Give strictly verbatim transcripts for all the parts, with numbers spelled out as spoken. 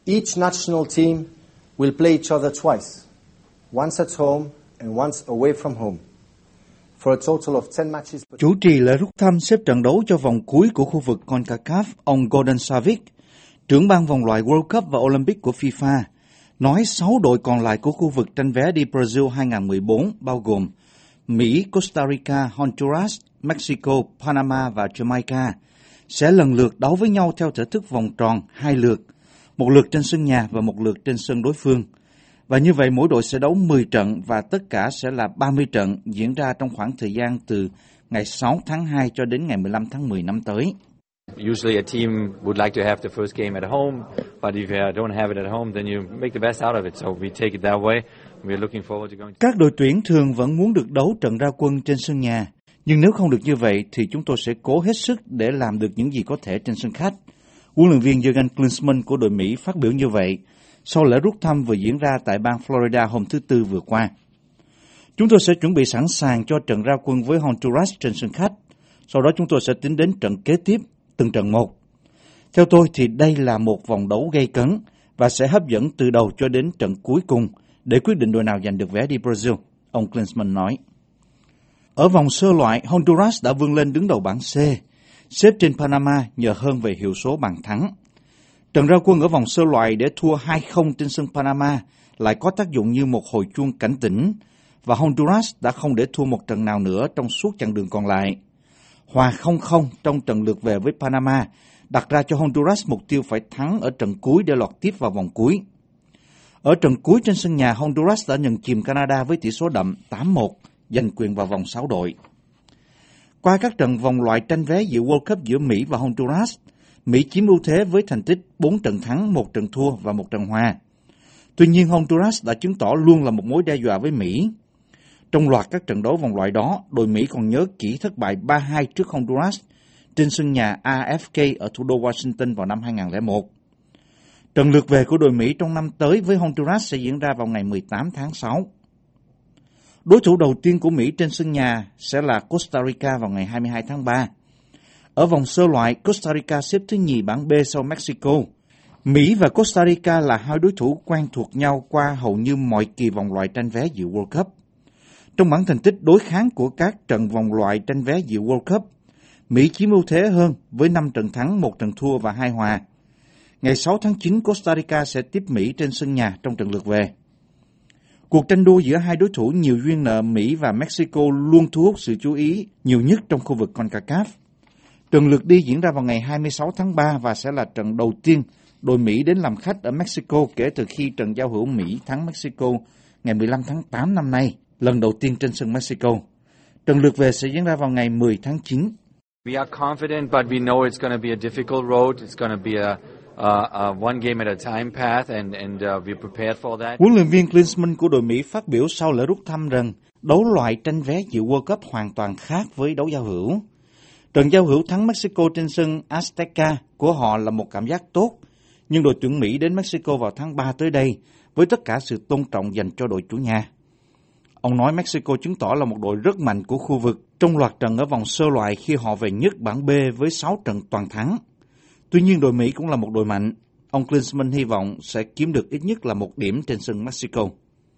Each national team will play each other twice, once at home and once away from home. For a total of ten matches. Chủ trì lễ rút thăm xếp trận đấu cho vòng cuối của khu vực CONCACAF, ông Gordon Savic, trưởng ban vòng loại World Cup và Olympic của FIFA, nói sáu đội còn lại của khu vực tranh vé đi Brazil hai không một bốn bao gồm Mỹ, Costa Rica, Honduras, Mexico, Panama và Jamaica sẽ lần lượt đấu với nhau theo thể thức vòng tròn hai lượt, một lượt trên sân nhà và một lượt trên sân đối phương. Và như vậy mỗi đội sẽ đấu mười trận và tất cả sẽ là ba mươi trận diễn ra trong khoảng thời gian từ ngày sáu tháng hai cho đến ngày mười lăm tháng mười năm tới. Usually a team would like to have the first game at home, but if you don't have it at home, then you make the best out of it. So we take it that way. We're looking forward to going. Các đội tuyển thường vẫn muốn được đấu trận ra quân trên sân nhà, nhưng nếu không được như vậy thì chúng tôi sẽ cố hết sức để làm được những gì có thể trên sân khách. Huấn luyện viên Jurgen Klinsmann của đội Mỹ phát biểu như vậy sau lễ rút thăm vừa diễn ra tại bang Florida hôm thứ Tư vừa qua. Chúng tôi sẽ chuẩn bị sẵn sàng cho trận ra quân với Honduras trên sân khách. Sau đó chúng tôi sẽ tính đến trận kế tiếp, từng trận một. Theo tôi thì đây là một vòng đấu gay cấn và sẽ hấp dẫn từ đầu cho đến trận cuối cùng để quyết định đội nào giành được vé đi Brazil, ông Klinsmann nói. Ở vòng sơ loại, Honduras đã vươn lên đứng đầu bảng C, xếp trên Panama nhờ hơn về hiệu số bàn thắng. Trận ra quân ở vòng sơ loại để thua hai không trên sân Panama lại có tác dụng như một hồi chuông cảnh tỉnh, và Honduras đã không để thua một trận nào nữa trong suốt chặng đường còn lại. Hòa không không trong trận lượt về với Panama đặt ra cho Honduras mục tiêu phải thắng ở trận cuối để lọt tiếp vào vòng cuối. Ở trận cuối trên sân nhà, Honduras đã nhận chìm Canada với tỷ số đậm tám một, giành quyền vào vòng sáu đội. Qua các trận vòng loại tranh vé dự World Cup giữa Mỹ và Honduras, Mỹ chiếm ưu thế với thành tích bốn trận thắng, một trận thua và một trận hòa. Tuy nhiên, Honduras đã chứng tỏ luôn là một mối đe dọa với Mỹ. Trong loạt các trận đấu vòng loại đó, đội Mỹ còn nhớ kỹ thất bại ba hai trước Honduras trên sân nhà a ép ca ở thủ đô Washington vào năm hai không không một. Trận lượt về của đội Mỹ trong năm tới với Honduras sẽ diễn ra vào ngày mười tám tháng sáu. Đối thủ đầu tiên của Mỹ trên sân nhà sẽ là Costa Rica vào ngày hai mươi hai tháng ba. Ở vòng sơ loại, Costa Rica xếp thứ nhì bảng B sau Mexico. Mỹ và Costa Rica là hai đối thủ quen thuộc nhau qua hầu như mọi kỳ vòng loại tranh vé dự World Cup. Trong bảng thành tích đối kháng của các trận vòng loại tranh vé dự World Cup, Mỹ chiếm ưu thế hơn với năm trận thắng, một trận thua và hai hòa. Ngày sáu tháng chín, Costa Rica sẽ tiếp Mỹ trên sân nhà trong trận lượt về. Cuộc tranh đua giữa hai đối thủ nhiều duyên nợ Mỹ và Mexico luôn thu hút sự chú ý nhiều nhất trong khu vực CONCACAF. Trận lượt đi diễn ra vào ngày hai mươi sáu tháng ba và sẽ là trận đầu tiên đội Mỹ đến làm khách ở Mexico kể từ khi trận giao hữu Mỹ thắng Mexico ngày mười lăm tháng tám năm nay, lần đầu tiên trên sân Mexico. Trận lượt về sẽ diễn ra vào ngày mười tháng chín. We are confident, but we know it's going to be a difficult road. It's going to be a, a, a one game at a time path, and and uh, we're prepared for that. Huấn luyện viên Klinsmann của đội Mỹ phát biểu sau lễ rút thăm rằng đấu loại tranh vé dự World Cup hoàn toàn khác với đấu giao hữu. Trận giao hữu thắng Mexico trên sân Azteca của họ là một cảm giác tốt, nhưng đội tuyển Mỹ đến Mexico vào tháng ba tới đây với tất cả sự tôn trọng dành cho đội chủ nhà. Ông nói Mexico chứng tỏ là một đội rất mạnh của khu vực trong loạt trận ở vòng sơ loại khi họ về nhất bảng B với sáu trận toàn thắng. Tuy nhiên đội Mỹ cũng là một đội mạnh. Ông Klinsmann hy vọng sẽ kiếm được ít nhất là một điểm trên sân Mexico.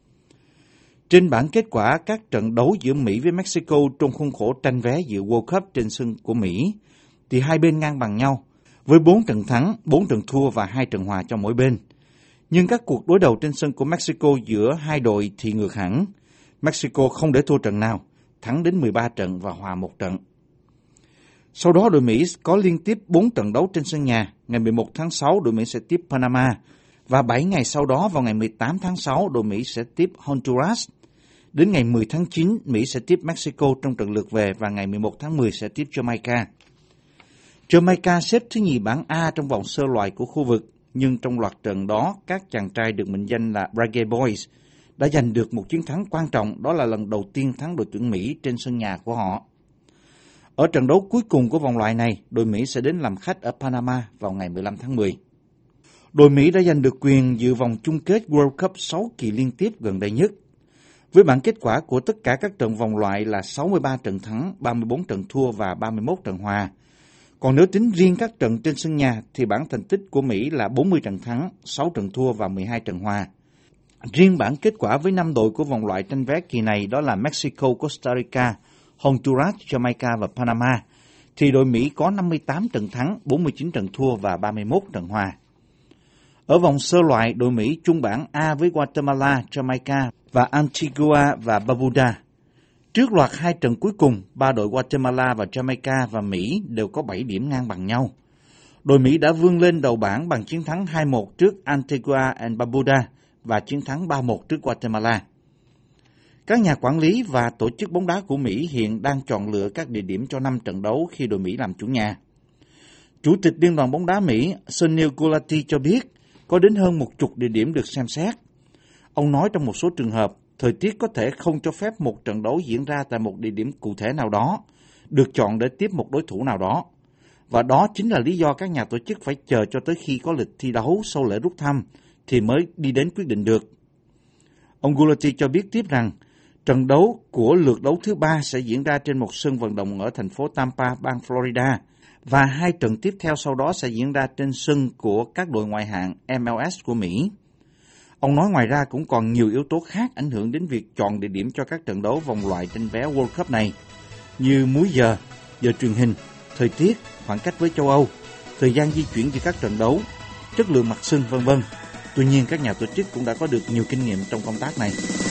Trên bảng kết quả các trận đấu giữa Mỹ với Mexico trong khuôn khổ tranh vé dự World Cup trên sân của Mỹ, thì hai bên ngang bằng nhau, với bốn trận thắng, bốn trận thua và hai trận hòa cho mỗi bên. Nhưng các cuộc đối đầu trên sân của Mexico giữa hai đội thì ngược hẳn. Mexico không để thua trận nào, thắng đến mười ba trận và hòa một trận. Sau đó đội Mỹ có liên tiếp bốn trận đấu trên sân nhà. Ngày mười một tháng sáu đội Mỹ sẽ tiếp Panama, và bảy ngày sau đó vào ngày mười tám tháng sáu đội Mỹ sẽ tiếp Honduras. Đến ngày mười tháng chín, Mỹ sẽ tiếp Mexico trong trận lượt về và ngày mười một tháng mười sẽ tiếp Jamaica. Jamaica xếp thứ nhì bảng A trong vòng sơ loại của khu vực, nhưng trong loạt trận đó, các chàng trai được mệnh danh là Reggae Boys đã giành được một chiến thắng quan trọng, đó là lần đầu tiên thắng đội tuyển Mỹ trên sân nhà của họ. Ở trận đấu cuối cùng của vòng loại này, đội Mỹ sẽ đến làm khách ở Panama vào ngày mười lăm tháng mười. Đội Mỹ đã giành được quyền dự vòng chung kết World Cup sáu kỳ liên tiếp gần đây nhất. Với bảng kết quả của tất cả các trận vòng loại là sáu mươi ba trận thắng, ba mươi bốn trận thua và ba mươi mốt trận hòa, Còn nếu tính riêng các trận trên sân nhà thì bảng thành tích của Mỹ là bốn mươi trận thắng, sáu trận thua và mười hai trận hòa. Riêng bảng kết quả với năm đội của vòng loại tranh vé kỳ này đó là Mexico, Costa Rica, Honduras, Jamaica và Panama, thì đội Mỹ có năm mươi tám trận thắng, bốn mươi chín trận thua và ba mươi mốt trận hòa. Ở vòng sơ loại, đội Mỹ chung bảng A với Guatemala, Jamaica và Antigua và Barbuda. Trước loạt hai trận cuối cùng, ba đội Guatemala và Jamaica và Mỹ đều có bảy điểm ngang bằng nhau. Đội Mỹ đã vươn lên đầu bảng bằng chiến thắng hai một trước Antigua and Barbuda và chiến thắng ba một trước Guatemala. Các nhà quản lý và tổ chức bóng đá của Mỹ hiện đang chọn lựa các địa điểm cho năm trận đấu khi đội Mỹ làm chủ nhà. Chủ tịch Liên đoàn bóng đá Mỹ Sunil Gulati cho biết có đến hơn một chục địa điểm được xem xét. Ông nói trong một số trường hợp, thời tiết có thể không cho phép một trận đấu diễn ra tại một địa điểm cụ thể nào đó, được chọn để tiếp một đối thủ nào đó. Và đó chính là lý do các nhà tổ chức phải chờ cho tới khi có lịch thi đấu sau lễ rút thăm thì mới đi đến quyết định được. Ông Gulati cho biết tiếp rằng, trận đấu của lượt đấu thứ ba sẽ diễn ra trên một sân vận động ở thành phố Tampa, bang Florida, và hai trận tiếp theo sau đó sẽ diễn ra trên sân của các đội ngoại hạng M L S của Mỹ. Ông nói ngoài ra cũng còn nhiều yếu tố khác ảnh hưởng đến việc chọn địa điểm cho các trận đấu vòng loại tranh vé World Cup này, như múi giờ, giờ truyền hình, thời tiết, khoảng cách với châu Âu, thời gian di chuyển giữa các trận đấu, chất lượng mặt sân, vân vân. Tuy nhiên, các nhà tổ chức cũng đã có được nhiều kinh nghiệm trong công tác này.